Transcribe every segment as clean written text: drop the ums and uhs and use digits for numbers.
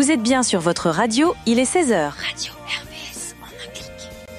Vous êtes bien sur votre radio, il est 16h. Radio RVS en un clic.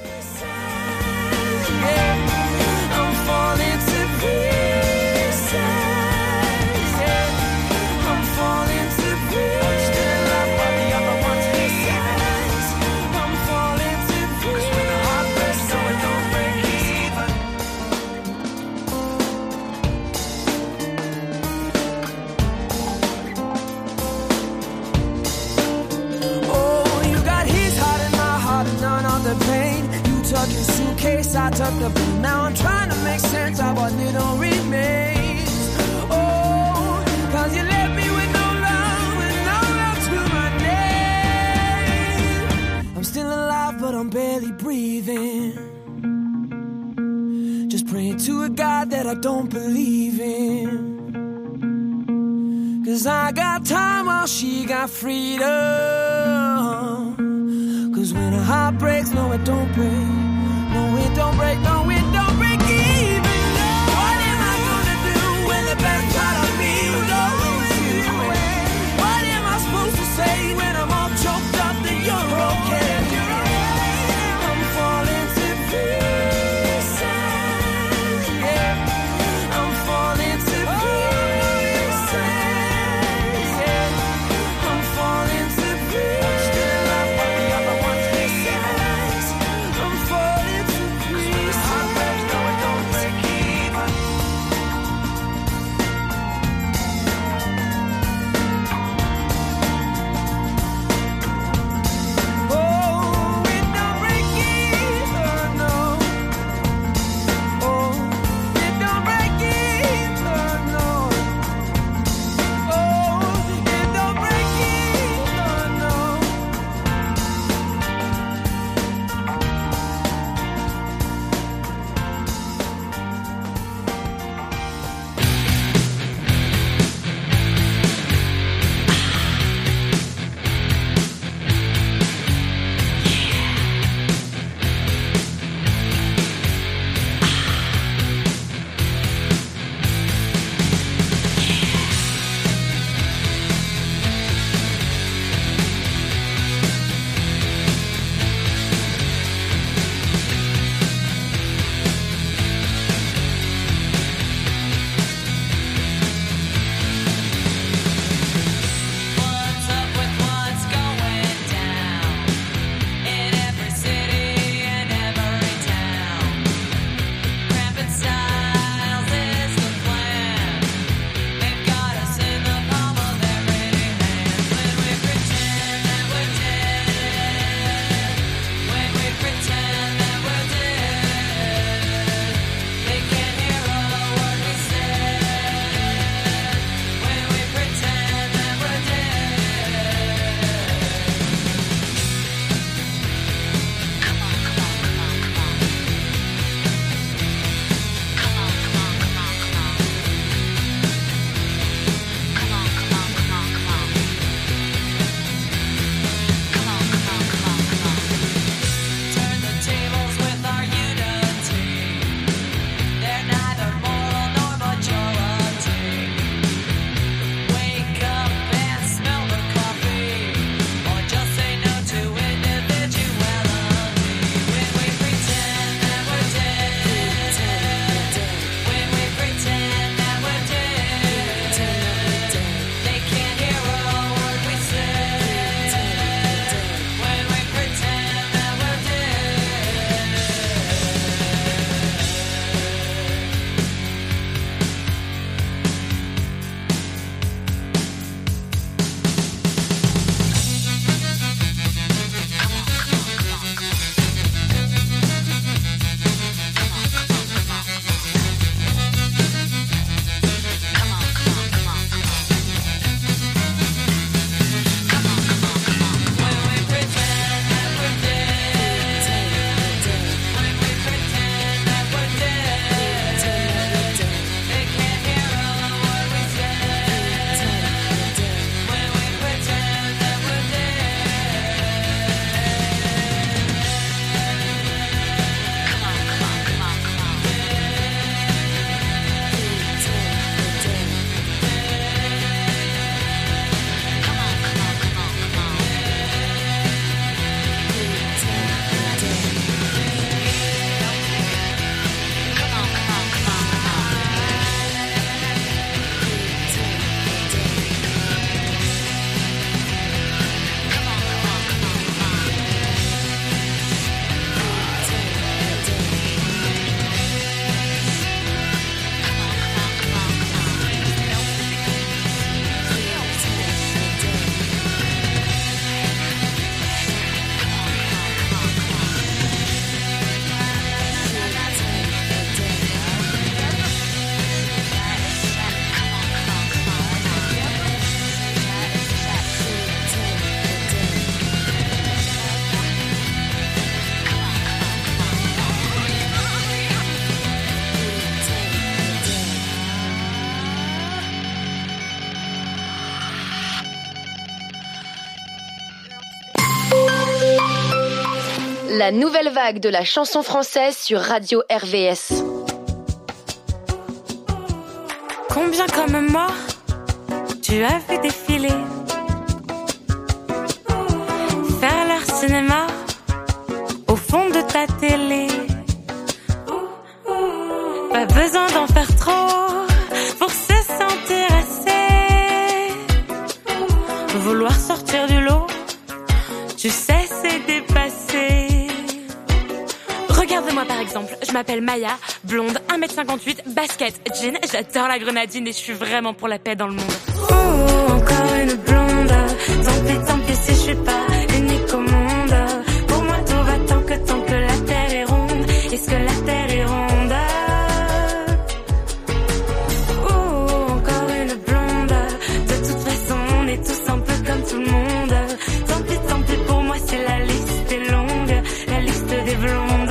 Your suitcase, I took the blue. Now I'm trying to make sense of what little remains. Oh, cause you left me with no love to my name. I'm still alive, but I'm barely breathing. Just praying to a God that I don't believe in. Cause I got time while she got freedom. Cause when a heart breaks, no it don't break. No it don't break, no it don't break even. What am I gonna do when the best part of me goes away? What am I supposed to say when I'm all choked up that you're okay? I'm falling to pieces, yeah. I'm falling to pieces, yeah. I'm falling to pieces. Still alive, but the other one's missing. I'm falling to pieces. La nouvelle vague de la chanson française sur Radio RVS. Combien comme moi tu as vu défiler, faire leur cinéma au fond de ta télé. Pas besoin d'en faire trop pour se sentir assez. Vouloir sortir du lot, tu sais c'est dépassé. Regarde-moi par exemple, je m'appelle Maya, blonde, 1m58, basket, jean, j'adore la grenadine et je suis vraiment pour la paix dans le monde. Oh, encore une blonde, tant pis si je suis pas unique au monde. Pour moi tout va tant que la terre est ronde. Est-ce que la terre est ronde? Oh, encore une blonde, de toute façon on est tous un peu comme tout le monde. Tant pis pour moi si la liste est longue, la liste des blondes.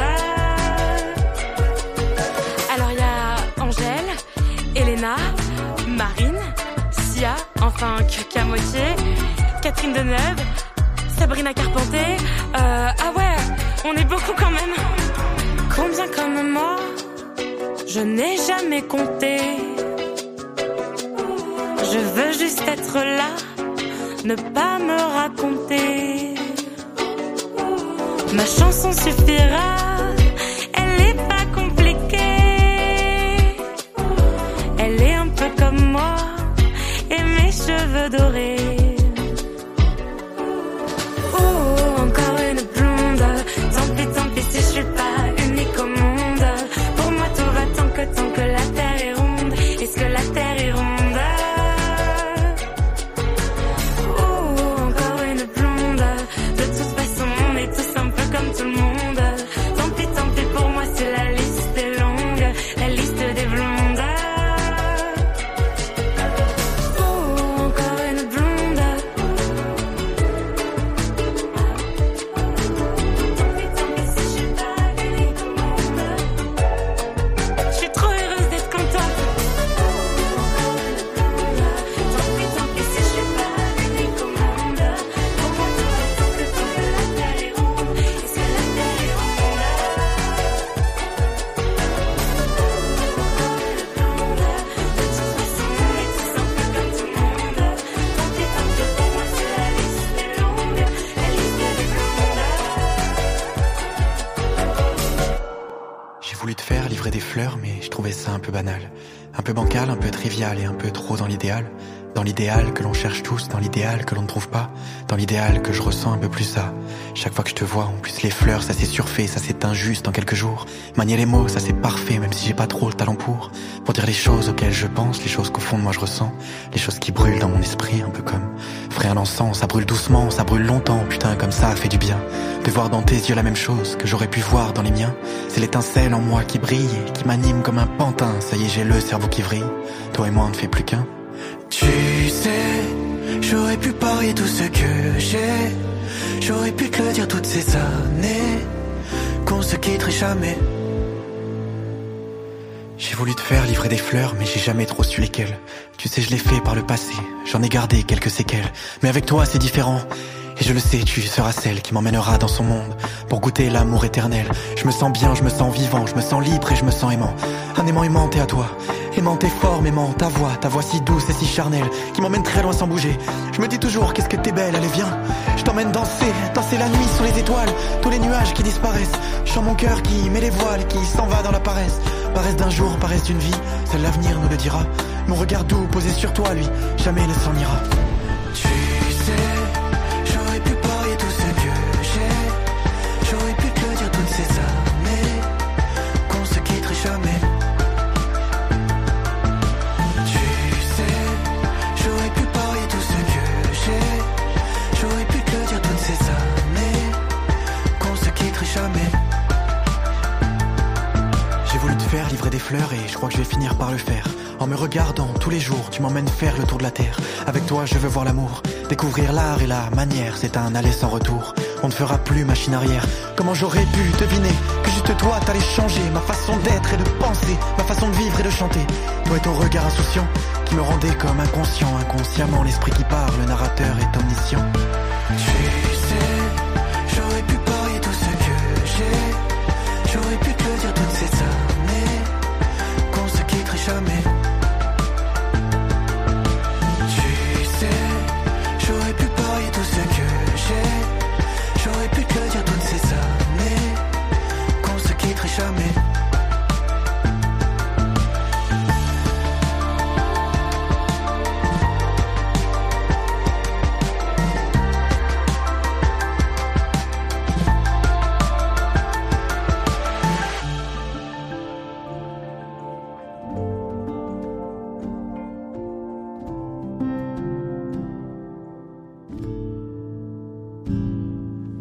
Alors y a Angèle, Elena, Marine, Sia, enfin Kika Moitié, Catherine Deneuve, Sabrina Carpenter. Ah ouais, on est beaucoup quand même. Combien comme moi, je n'ai jamais compté. Je veux juste être là, ne pas me raconter. Ma chanson suffira, elle est pas compliquée. Elle est un peu comme moi et mes cheveux dorés. Oh, encore une blonde, tant pis si je suis pas unique au monde. Pour moi tout va tant que la terre est ronde. Est-ce que la terre est ronde? Oh, encore une blonde, de toute façon on est tous un peu comme tout le monde. Tant pis pour moi si la liste est longue, la liste des blondes. Oh, encore une blonde. Je suis trop heureuse d'être contente. Tant pis si je suis pas unique au monde. Pour moi tout va tant que la terre est ronde. Est-ce que la terre est ronde? De toute façon on est tous un peu comme tout le monde. Tant pis pour moi si la liste est longue, la liste des blondes. J'ai voulu te faire livrer des fleurs, mais je trouvais ça un peu banal. Un peu bancal, un peu trivial et un peu trop dans l'idéal. Dans l'idéal que l'on cherche tous, dans l'idéal que l'on ne trouve pas. Dans l'idéal que je ressens un peu plus ça. Chaque fois que je te vois, en plus les fleurs, ça s'est surfait, ça s'est injuste en quelques jours. Manier les mots, ça c'est parfait, même si j'ai pas trop le talent pour dire les choses auxquelles je pense, les choses qu'au fond de moi je ressens. Les choses qui brûlent dans mon esprit, un peu comme frais un encens. Ça brûle doucement, ça brûle longtemps, putain comme ça fait du bien. De voir dans tes yeux la même chose que j'aurais pu voir dans les miens. C'est l'étincelle en moi qui brille et qui m'anime comme un pantin. Ça y est, j'ai le cerveau qui vrille. Toi et moi on ne fait plus qu'un. Tu sais, j'aurais pu parier tout ce que j'ai. J'aurais pu te le dire toutes ces années, qu'on se quitterait jamais. J'ai voulu te faire livrer des fleurs, mais j'ai jamais trop su lesquelles. Tu sais, je l'ai fait par le passé, j'en ai gardé quelques séquelles. Mais avec toi c'est différent, et je le sais, tu seras celle qui m'emmènera dans son monde pour goûter l'amour éternel. Je me sens bien, je me sens vivant, je me sens libre et je me sens aimant. Un aimant aimanté à toi, aimant et fort, m'aimant ta voix si douce et si charnelle, qui m'emmène très loin sans bouger. Je me dis toujours qu'est-ce que t'es belle, allez viens. Je t'emmène danser la nuit sous les étoiles, tous les nuages qui disparaissent. Je sens mon cœur qui met les voiles et qui s'en va dans la paresse. Paresse d'un jour, paresse d'une vie, seul l'avenir nous le dira. Mon regard doux posé sur toi, lui, jamais ne s'en ira. Tu sais, j'aurais pu parier tout ce que j'ai. J'aurais pu te le dire toutes ces années, qu'on se quitterait jamais. Tu sais, j'aurais pu parier tout ce que j'ai. J'aurais pu te le dire toutes ces années, qu'on se quitterait jamais. J'ai voulu te faire livrer des fleurs et je crois que je vais finir par le faire. En me regardant tous les jours, tu m'emmènes faire le tour de la terre. Avec toi je veux voir l'amour, découvrir l'art et la manière. C'est un aller sans retour, on ne fera plus machine arrière. Comment j'aurais pu deviner que juste toi t'allais changer ma façon d'être et de penser, ma façon de vivre et de chanter. Toi et ton regard insouciant qui me rendait comme inconscient. Inconsciemment l'esprit qui parle, le narrateur est omniscient. Tu sais, j'aurais pu parier tout ce que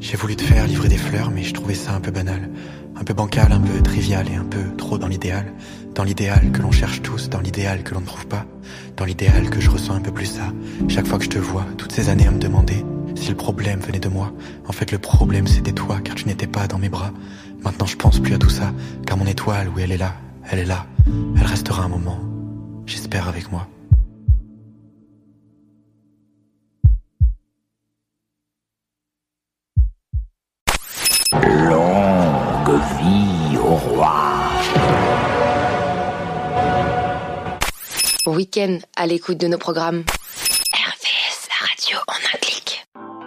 J'ai voulu te faire livrer des fleurs, mais je trouvais ça un peu banal. Un peu bancal, un peu trivial et un peu trop dans l'idéal. Dans l'idéal que l'on cherche tous, dans l'idéal que l'on ne trouve pas. Dans l'idéal que je ressens un peu plus ça. Chaque fois que je te vois, toutes ces années à me demander si le problème venait de moi. En fait le problème c'était toi, car tu n'étais pas dans mes bras. Maintenant je pense plus à tout ça, car mon étoile, oui elle est là. Elle restera un moment, j'espère avec moi. Longue vie au roi. Week-end à l'écoute de nos programmes. RVS, la radio en un clic.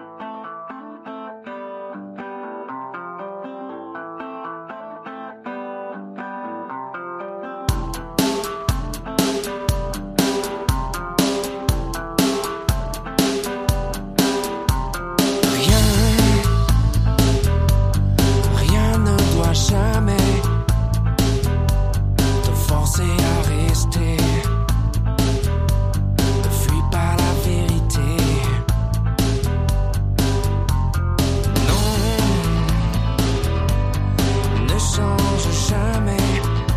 Rien ne doit jamais te forcer à rester. Ne fuis pas la vérité. Non, ne change jamais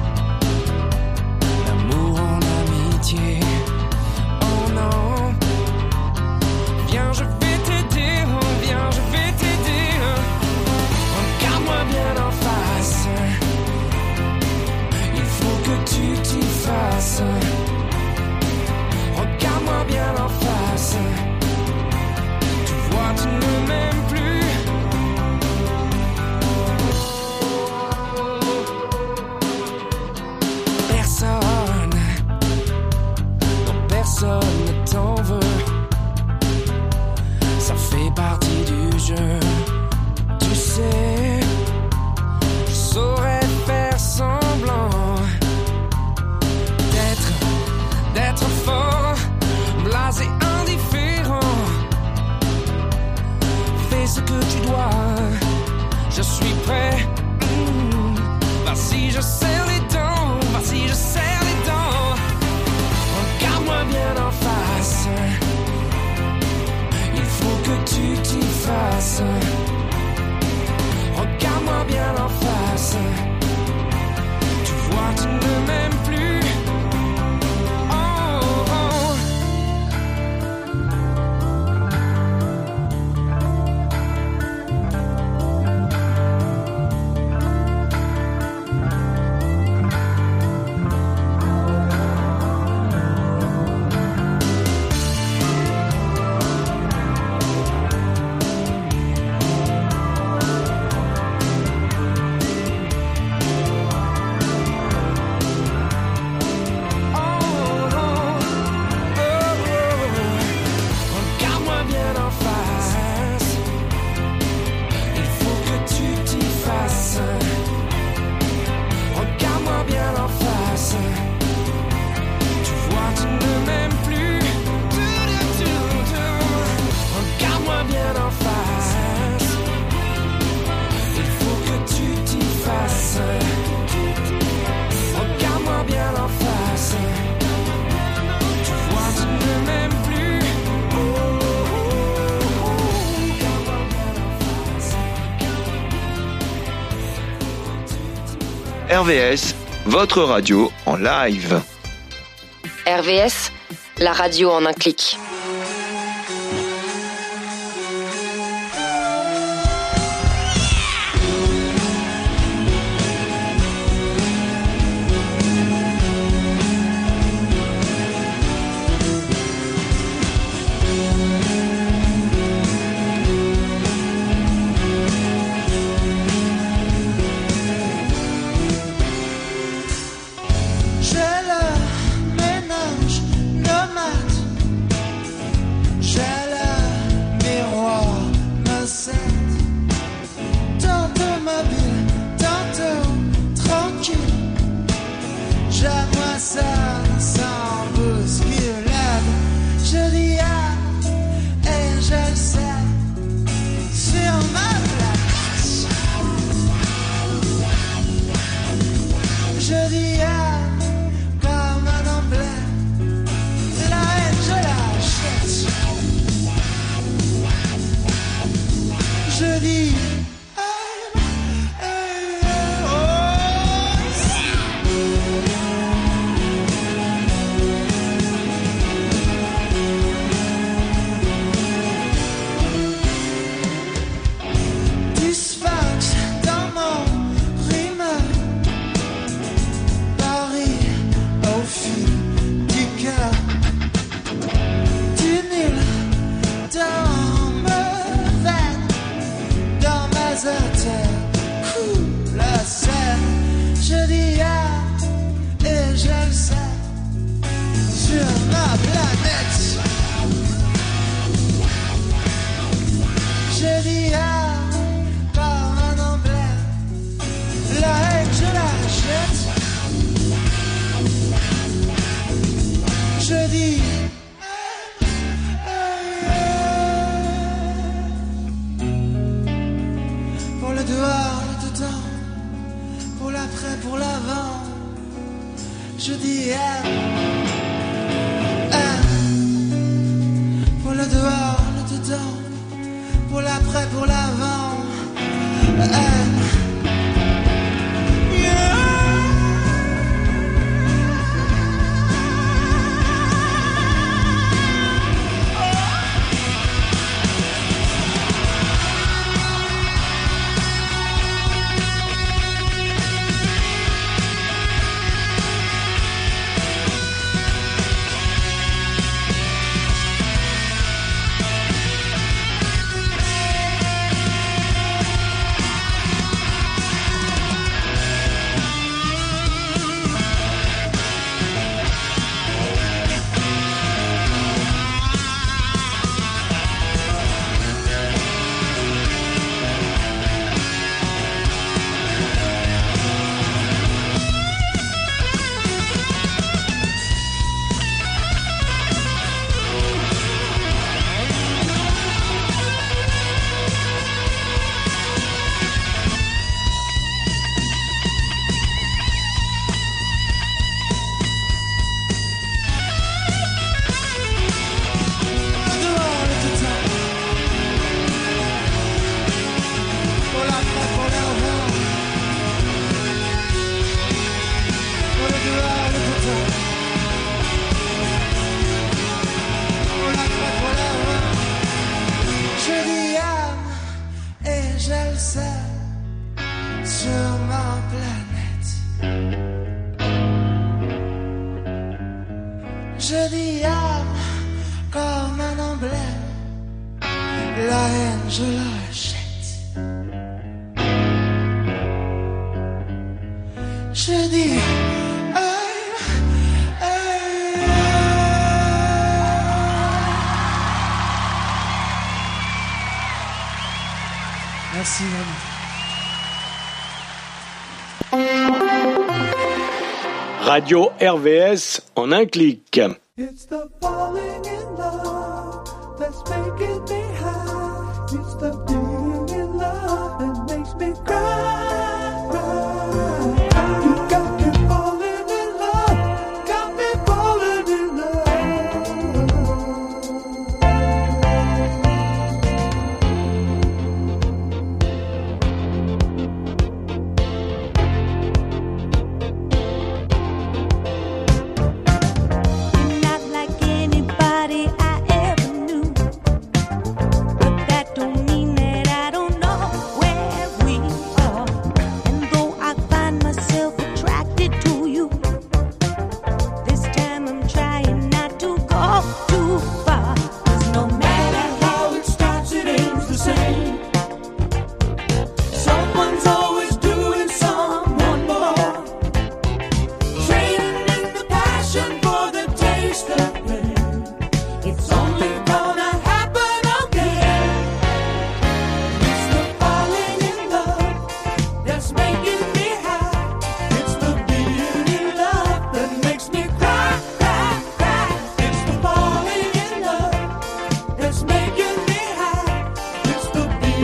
l'amour en amitié. Oh non, viens, je vais t'aider. Oh, viens, je vais t'aider. Regarde-moi bien en face. Il faut que tu t'y fasses. Regarde-moi bien en face. Tu vois, tu ne m'aimes plus. Personne, non personne ne t'en veut. Ça fait partie du jeu. Tu sais, je saurais faire semblant d'être fort, blasé, indifférent. Fais ce que tu dois, je suis prêt. Vas-y, je serre les dents, vas-y, je serre les dents. Regarde-moi bien en face. Il faut que tu t'y fasses. Regarde-moi bien en face. Tu vois, tu ne m'aimes plus. Oh, oh. Regarde-moi bien en face. Il faut que tu t'y fasses. Regarde-moi bien en face. Tu vois, tu ne m'aimes plus. Regarde-moi bien en face. Il faut que tu t'y fasses. Regarde-moi bien en face. Tu vois, tu ne m'aimes plus. RVS, votre radio en live. RVS, la radio en un clic. J'ai le ménage nomade Je dis je dis ah, et je le sais, sur ma planète. Je dis ah, comme un emblème, la haine je la jette. Je dis pour le dehors, le dedans, pour l'après, pour l'avant, je dis pour le dehors, le dedans, pour l'après, pour l'avant, je dis âme comme un emblème, la haine je la jette. Je dis merci Radio RVS en un clic. It's the falling in love that's making me high. It's the being in love that makes me cry. You got me falling in love, got me falling in It's the beat.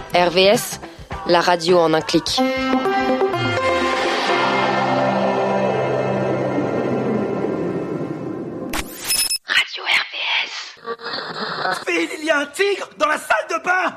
RVS, la radio en un clic. Radio RVS. Phil, il y a un tigre dans la salle de bain.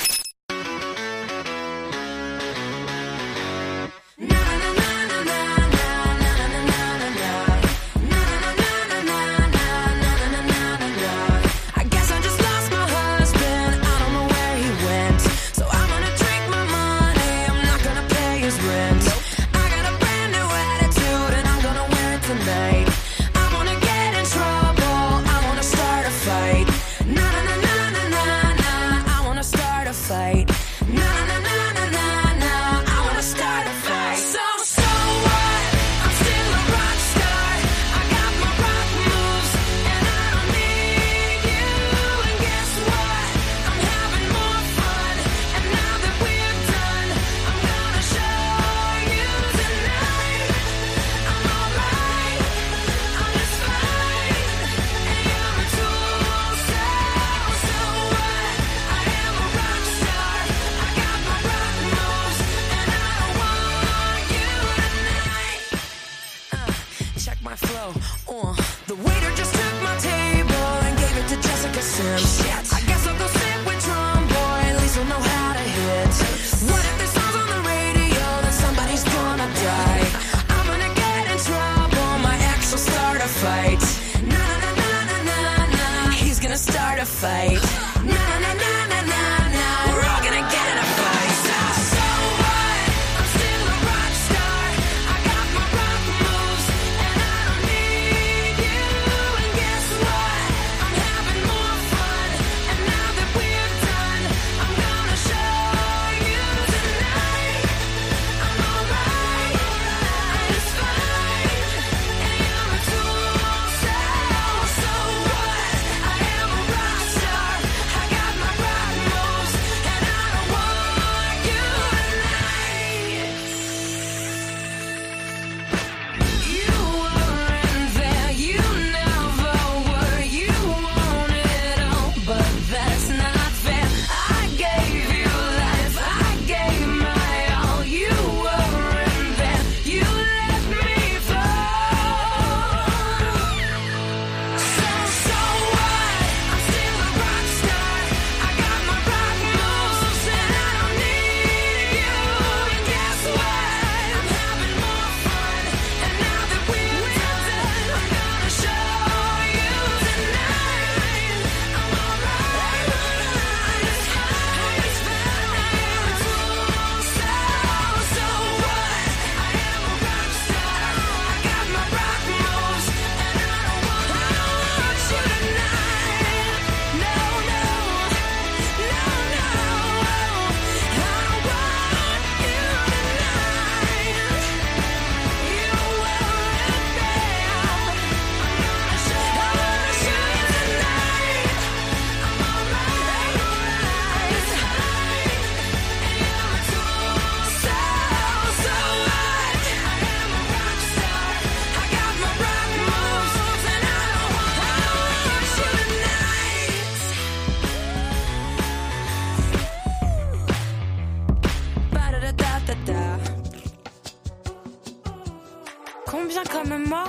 Combien comme moi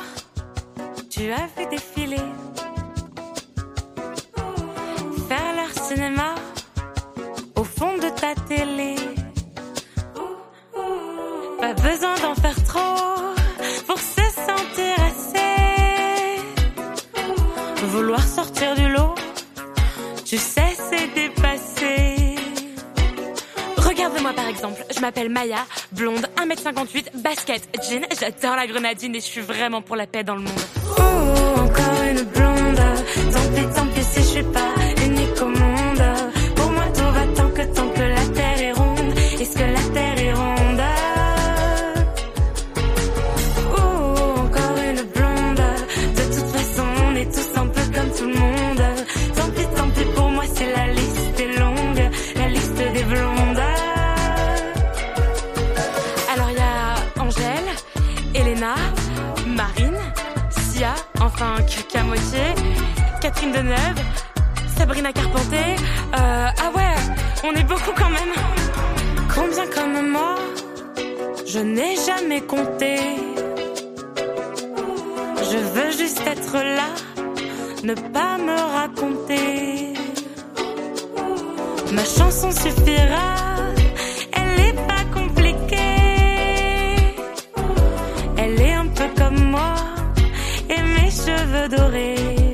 tu as vu défiler, faire leur cinéma au fond de ta télé. Pas besoin d'en faire trop pour se sentir assez. Vouloir sortir du lot, tu sais c'est dépassé. Regarde-moi par exemple, je m'appelle Maya, blonde, 1m58, basket, jean, j'adore la grenadine et je suis vraiment pour la paix dans le monde. Oh, encore une blonde, tant pis si je suis pas unique au monde. Pour moi tout va tant que la terre est ronde. Est-ce que la terre est ronde? Oh, encore une blonde, de toute façon on est tous un peu comme tout le monde. Tant pis pour moi si la liste est longue, la liste des blondes. Alors y a Angèle, Elena, Marine, Sia, enfin Krika Moitié, Catherine Deneuve, Sabrina Carpenter. Ah ouais, on est beaucoup quand même. Je n'ai jamais compté. Je veux juste être là, ne pas me raconter. Ma chanson suffira, elle est pas compliquée. Elle est un peu comme moi et mes cheveux dorés.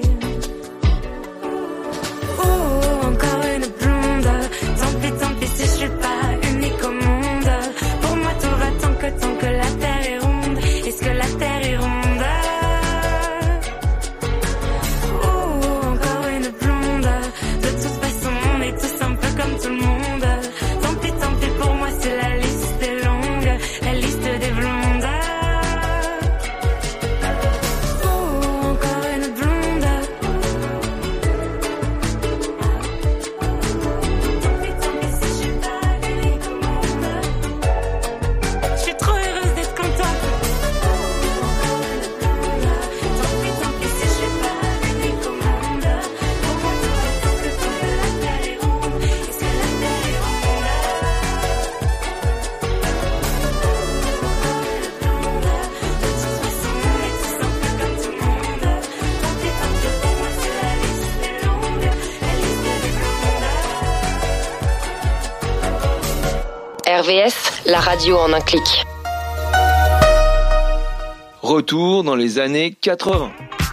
Oh, encore une blonde. Tant pis si je suis pas unique au monde. Pour moi tout va tant que la terre est ronde. Est-ce que la terre est ronde? Tout le monde. Tant pis pour moi si la liste est longue, la liste des blondes. Oh, encore une blonde. Tant pis si je suis pas unique au monde. Je suis trop heureuse d'être contente. Tant pis si je suis pas unique au monde. Pour moi tout va tant que la terre est ronde. RVS, la radio en un clic. Retour dans les années 80.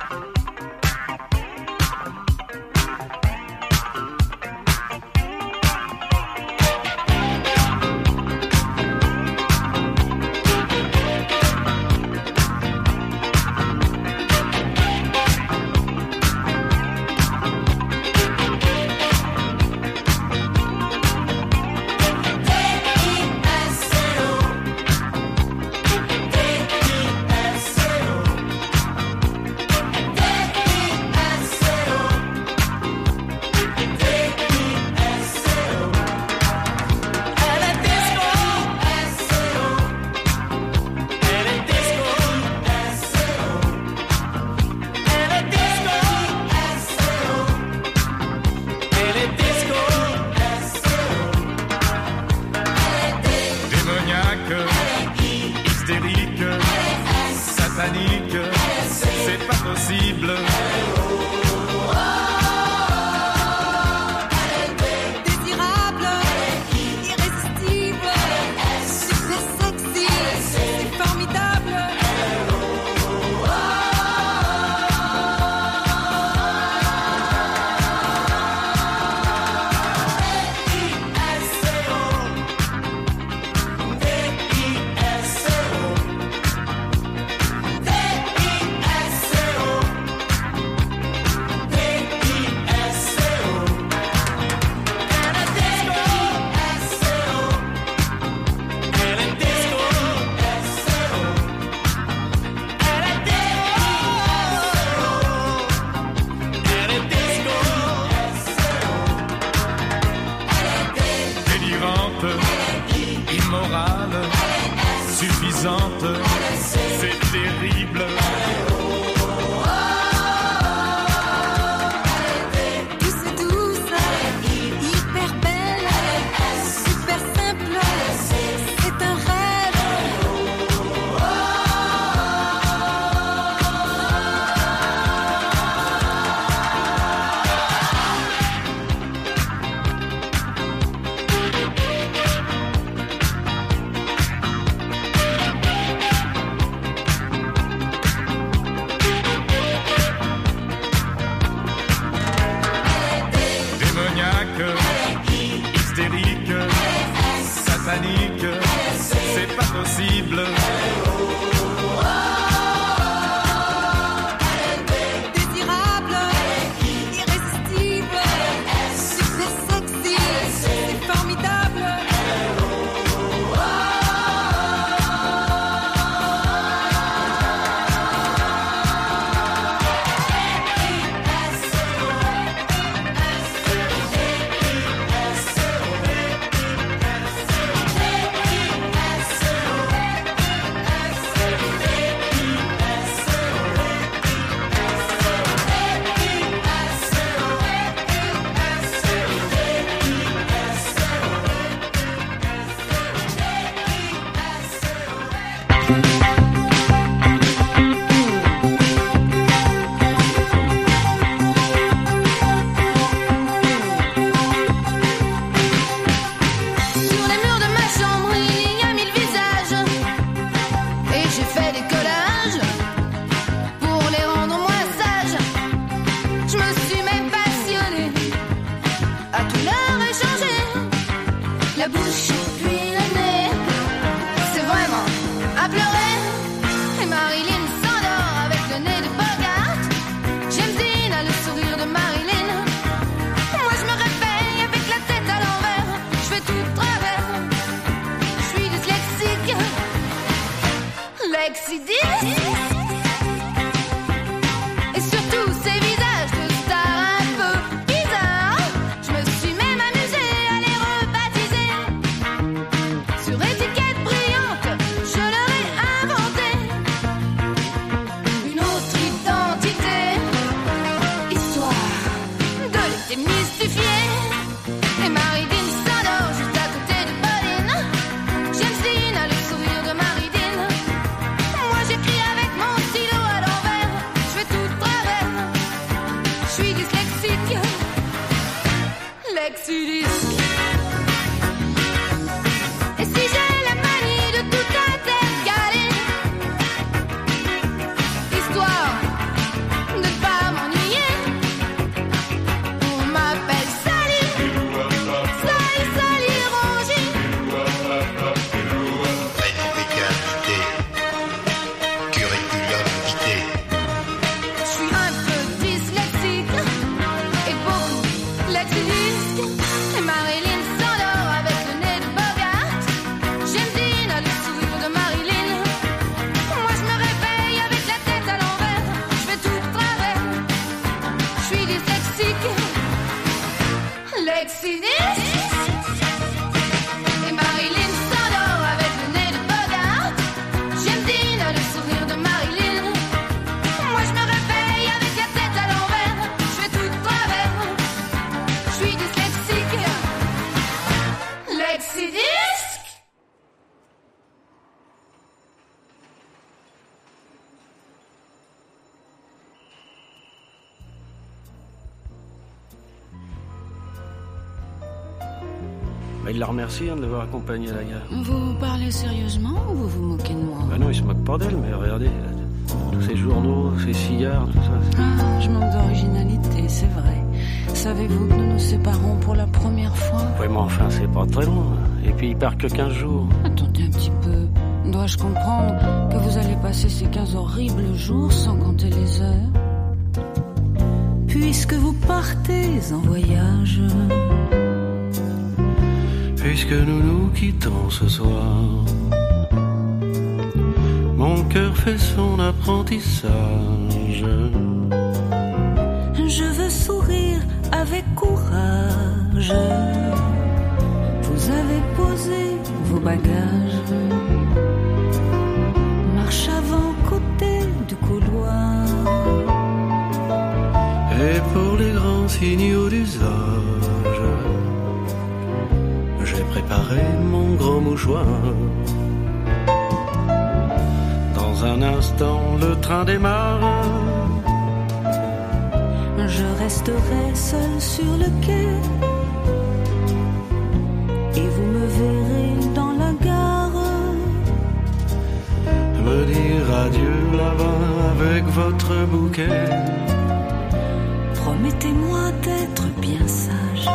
C'est pas possible. Désirable, irrésistible, super sexy, c'est formidable. Immorale, suffisante, c'est terrible. Douce, hyper belle, super simple, c'est un rêve. Il la remercie de l'avoir accompagnée à la gare. Vous parlez sérieusement ou vous vous moquez de moi? Bah non, il se moque pas d'elle, mais regardez, tous ces journaux, ces cigares, tout ça. Ah, je manque d'originalité, c'est vrai. Savez-vous que nous nous séparons pour la première fois? Oui, mais enfin, c'est pas très loin. Et puis il part que 15 jours. Attendez un petit peu. Dois-je comprendre que vous allez passer ces 15 horribles jours sans compter les heures? Puisque vous partez en voyage, puisque nous nous quittons ce soir, mon cœur fait son apprentissage. Je veux sourire avec courage. Vous avez posé vos bagages. Marche avant côté du couloir. Et pour les grands signaux d'usage, j'ai préparé mon grand mouchoir. Dans un instant, le train démarre. Je resterai seul sur le quai. Et vous me verrez dans la gare. Me dire adieu là-bas avec votre bouquet. Promettez-moi d'être bien sage,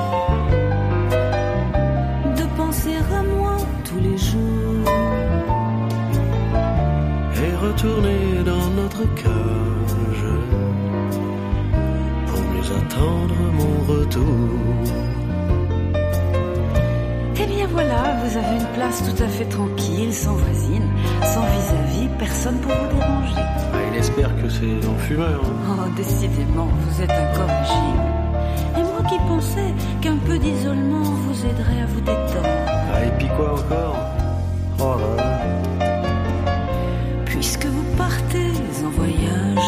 de penser à moi tous les jours et retourner dans notre cage pour mieux attendre mon retour. Eh bien voilà, vous avez une place tout à fait tranquille, sans voisine, sans vis-à-vis, personne pour vous déranger. Ah, il espère que c'est en fumeur. Oh, décidément, vous êtes incorrigible. Et moi qui pensais qu'un peu d'isolement vous aiderait à vous détendre. Ah, et puis quoi encore? Oh là là. Puisque vous partez en voyage,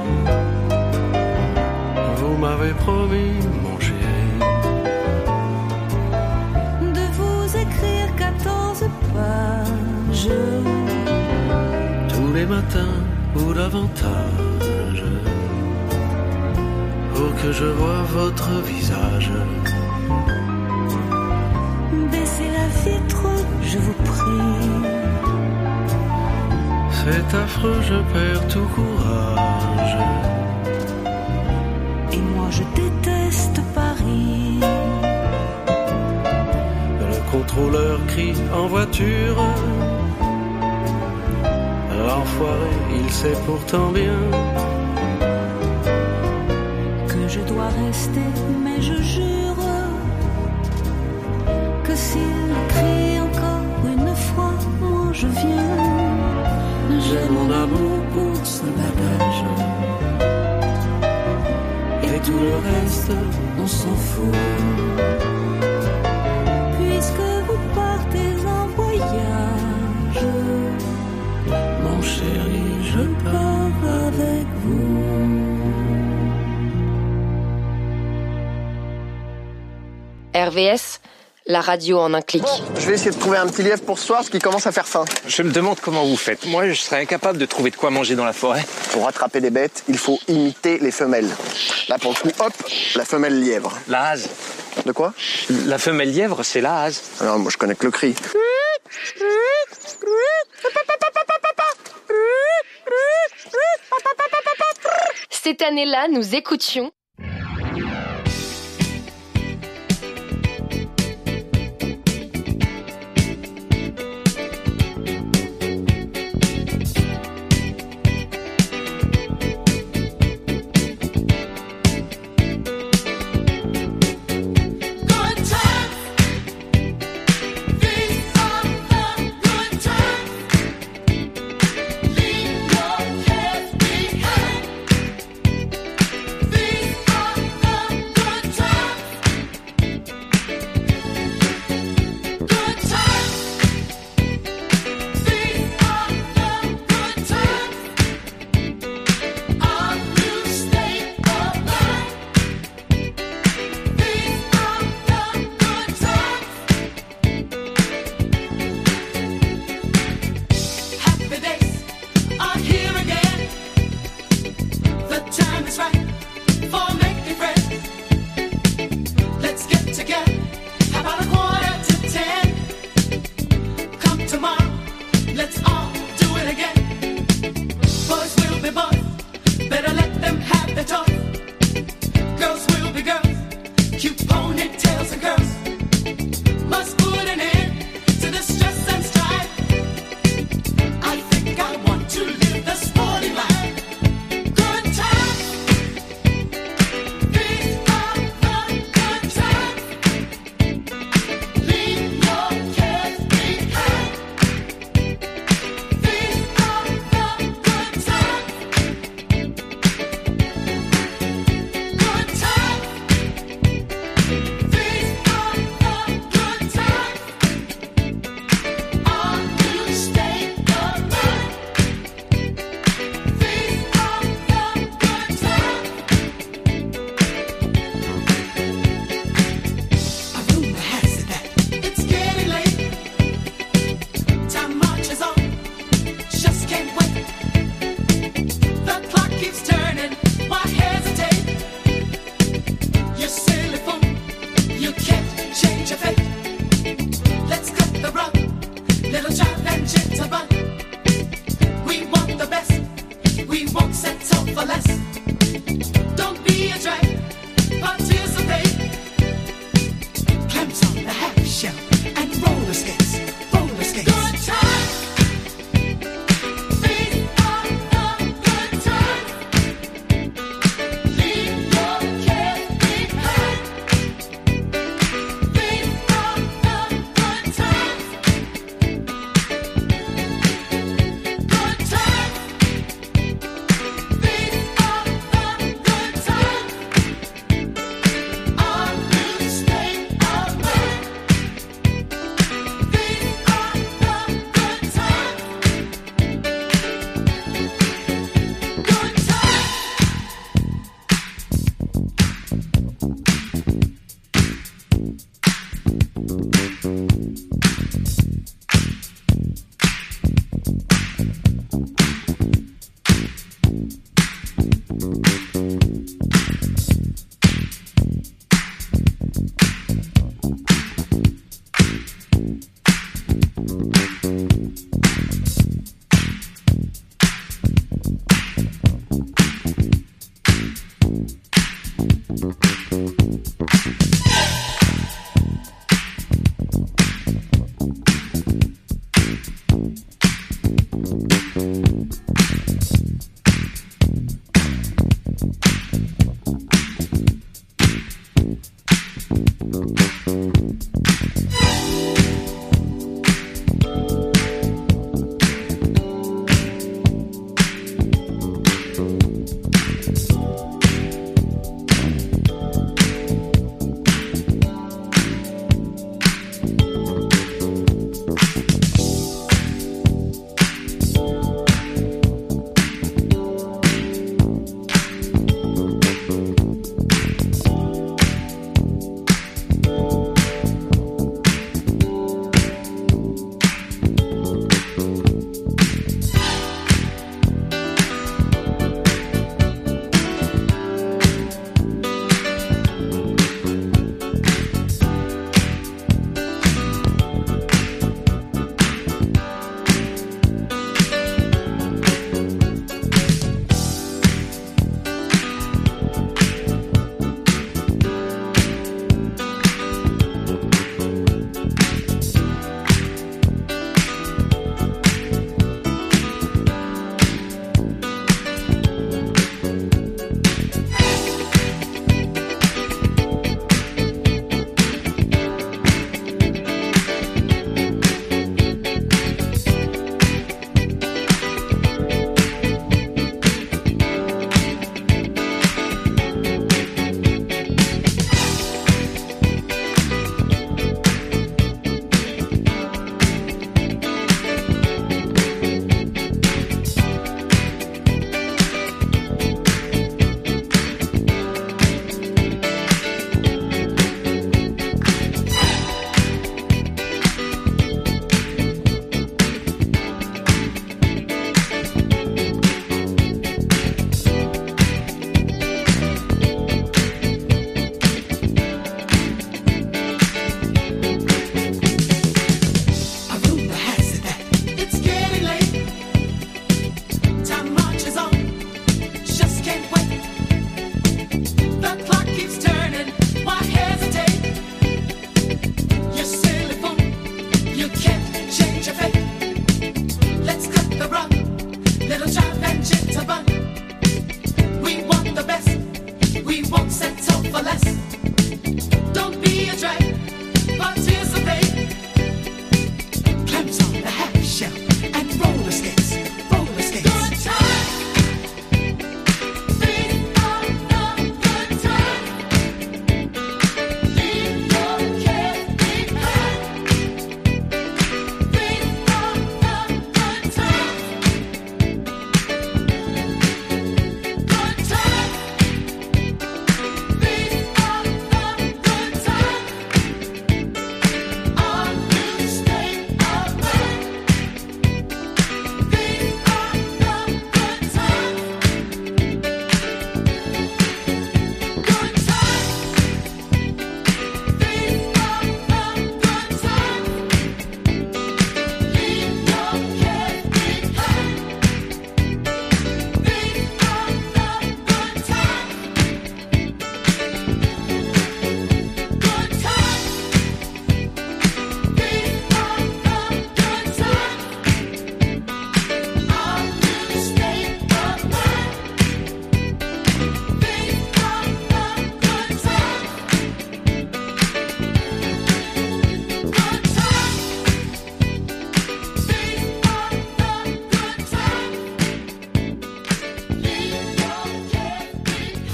vous m'avez promis, mon chéri, de vous écrire 14 pages matin ou davantage, pour que je voie votre visage. Baissez la vitre, je vous prie. C'est affreux, je perds tout courage. Et moi je déteste Paris. Le contrôleur crie en voiture. L'enfoiré, il sait pourtant bien que je dois rester, mais je jure que s'il crie encore une fois, moi je viens. J'ai mon amour pour ce bagage. Et tout le reste, on s'en fout. Puisque vous partez en voyage, mon chéri, je pars avec vous. RVS, la radio en un clic. Bon, je vais essayer de trouver un petit lièvre pour ce soir parce qu'il commence à faire faim. Je me demande comment vous faites. Moi, je serais incapable de trouver de quoi manger dans la forêt. Pour attraper des bêtes, il faut imiter les femelles. Là, pour le coup, hop, la femelle lièvre. La hase. De quoi? La femelle lièvre, c'est la hase. Alors, moi, je connais que le cri. Cette année-là, nous écoutions These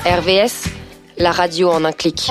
RVS, la radio en un clic.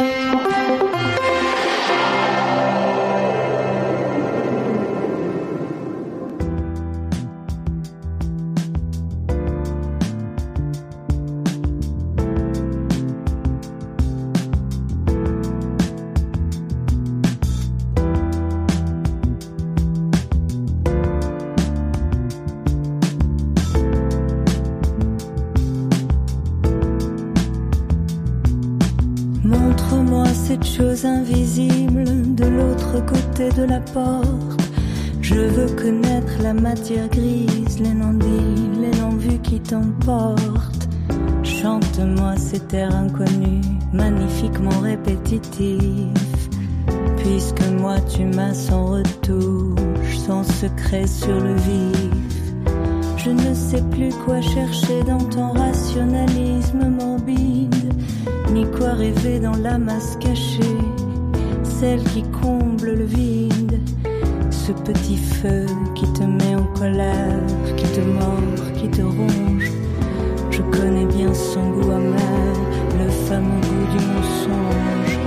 Invisible de l'autre côté de la porte. Je veux connaître la matière grise, les non-dits, les non-vus qui t'emportent. Chante-moi cet air inconnu, magnifiquement répétitif. Puisque moi tu m'as sans retouche, sans secret sur le vif. Je ne sais plus quoi chercher dans ton rationalisme morbide, ni quoi rêver dans la masse cachée, celle qui comble le vide. Ce petit feu qui te met en colère, qui te mord, qui te ronge. Je connais bien son goût amer, le fameux goût du mensonge.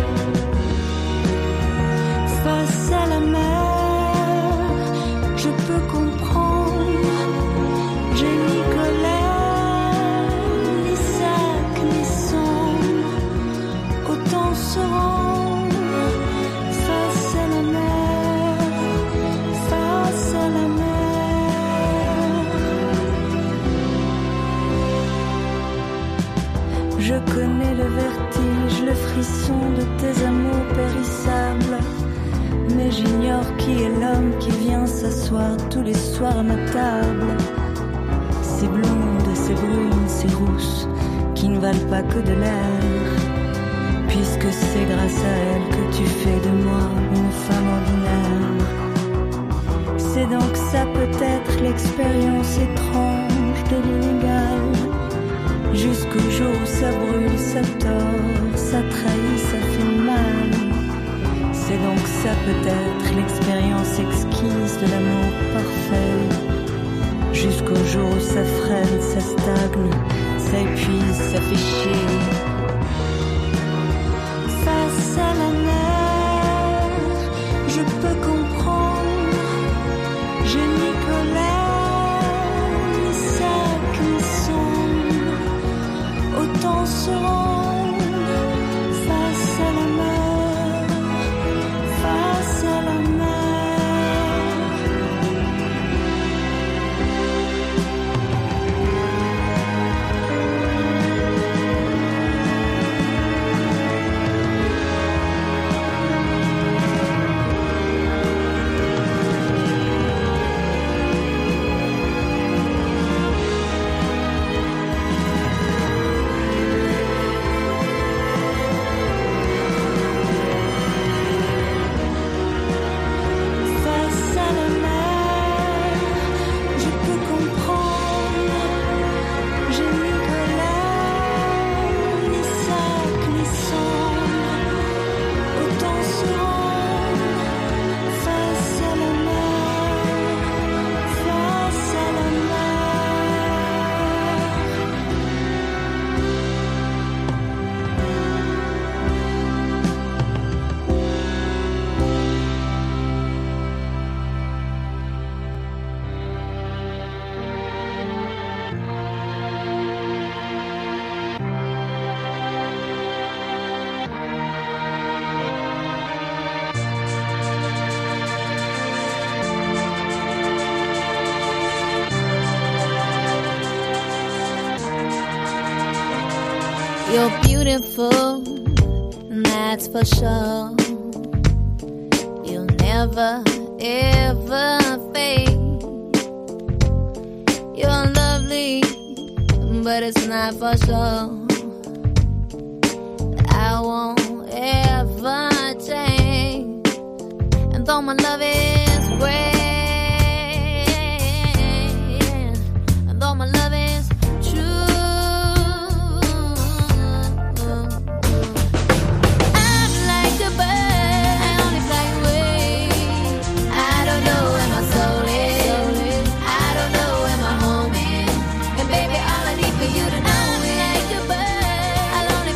Face à la mer, je peux comprendre. J'ai ni colère, ni sac, ni sombre. Autant se rendre face à la mer, face à la mer. Je connais le vertige, le frisson de tes amours périssables. Mais j'ignore qui est l'homme qui vient s'asseoir tous les soirs à ma table. Ces blondes, ces brunes, ces rousses, qui ne valent pas que de l'air. Puisque c'est grâce à elles que tu fais de moi une femme ordinaire. C'est donc ça peut-être l'expérience étrange de l'illégal. Jusqu'au jour où ça brûle, ça tord, ça trahit, ça fait mal. C'est donc ça peut-être l'expérience exquise de l'amour parfait. Jusqu'au jour où ça freine, ça stagne, ça épuise, ça fait chier. Face à la mer, je peux comprendre. J'ai ni colère, ni sac, ni sombre. Autant se rendre face à la mer, face à la mer. You're beautiful, that's for sure. You'll never, ever fade. You're lovely, but it's not for sure. I won't ever change. And though my love is great, and though my love is true, you to know me like a bird. I'll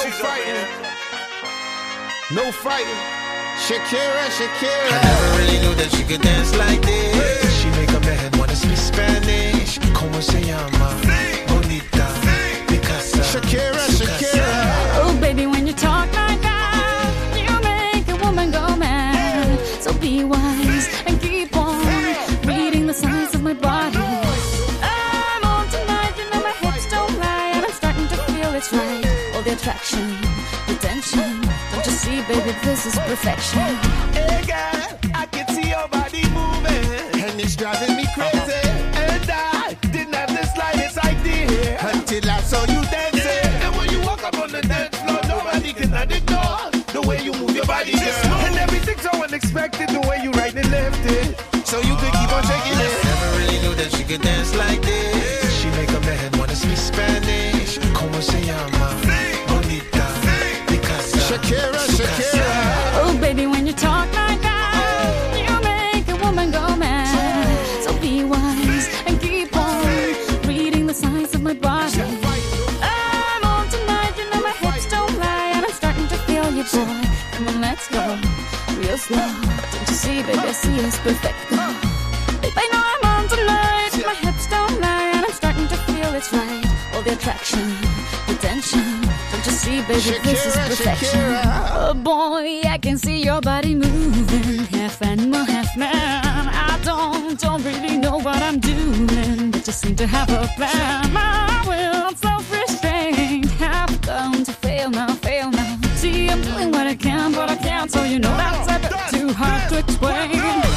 fighting. No fighting. Shakira, Shakira. I never really knew that she could dance like this. She make a man wanna speak Spanish. Como se llama? Bonita. Picasa. Shakira, Shakira. Oh, baby, when you talk like that, you make a woman go mad. So be wise and keep on reading the signs of my body. I'm on tonight, you know my hips don't lie, and I'm starting to feel it's right. All the attraction, the tension. Don't you see, baby, this is perfection. Hey girl, I can see your body moving, and it's driving me crazy. And I didn't have the slightest idea until I saw you dancing. And when you walk up on the dance floor, nobody can ignore the way you move your body, girl. And everything's so unexpected, the way you right and left it, so you could keep on shaking it. Never really knew that she could dance like this. She make a man wanna speak Spanish. Como se llama? Bonita. Picasa. Shakira, Shakira. Oh, baby, when you talk like that, you make a woman go mad. So be wise and keep on reading the signs of my body. I'm on tonight, you know my hips don't lie, and I'm starting to feel you, boy. Come on, let's go real slow. Don't you see, baby, I see it's perfect. Babe, I know I'm on tonight, my hips don't lie, and I'm starting to feel it's right. All the attraction, the tension. Don't you see, baby, this is perfection. Oh boy, I can see your body moving, half animal, half man. I don't really know what I'm doing, but just seem to have a plan. My will, self-restraint, have come to fail now, fail now. See, I'm doing what I can, but I can't, so you know that's a bit too hard to explain.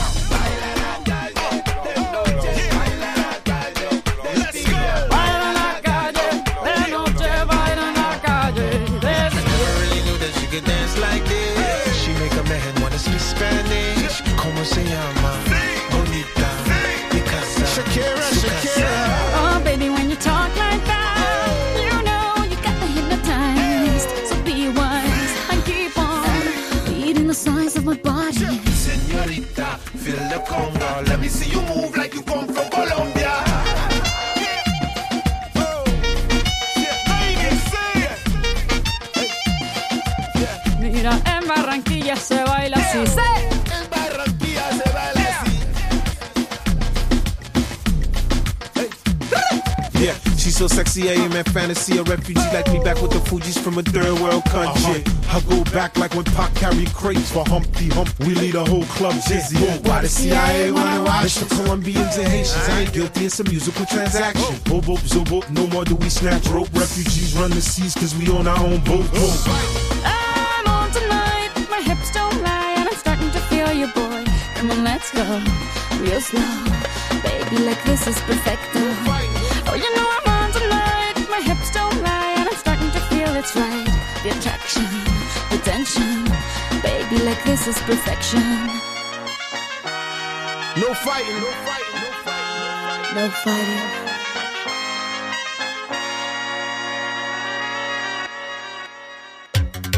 Like this, she make a man wanna speak Spanish. Como se llama? Bonita. Picasa. Shakira, Shakira. Oh, baby, when you talk like that, you know you got me hypnotized. So be wise and keep on reading the signs of my body. Señorita, feel the conga. Let me see you move like you come from Colombia. Mira, en Barranquilla se baila así. En Barranquilla se baila así. Yeah, she's so sexy, I am in fantasy. A refugee like me back with the Fugees from a third world country. I go back like when Pac carried crates for Humpty Hump. We lead a whole club dizzy. Why the CIA wanna watch? It's the Colombians and Haitians. I ain't guilty, it's a musical transaction. Bobo, zobo, no more do we snatch rope. Refugees run the seas cause we own our own boat. I'm on tonight, my hips don't lie, and I'm starting to feel you, boy. Come on, let's go real slow. Baby, like this is perfecto. Oh, you know I'm on tonight, my hips don't lie, and I'm starting to feel it's right. The attraction, the tension. Baby, like this is perfection. No fighting, no fighting, no fighting, no fighting. No fighting.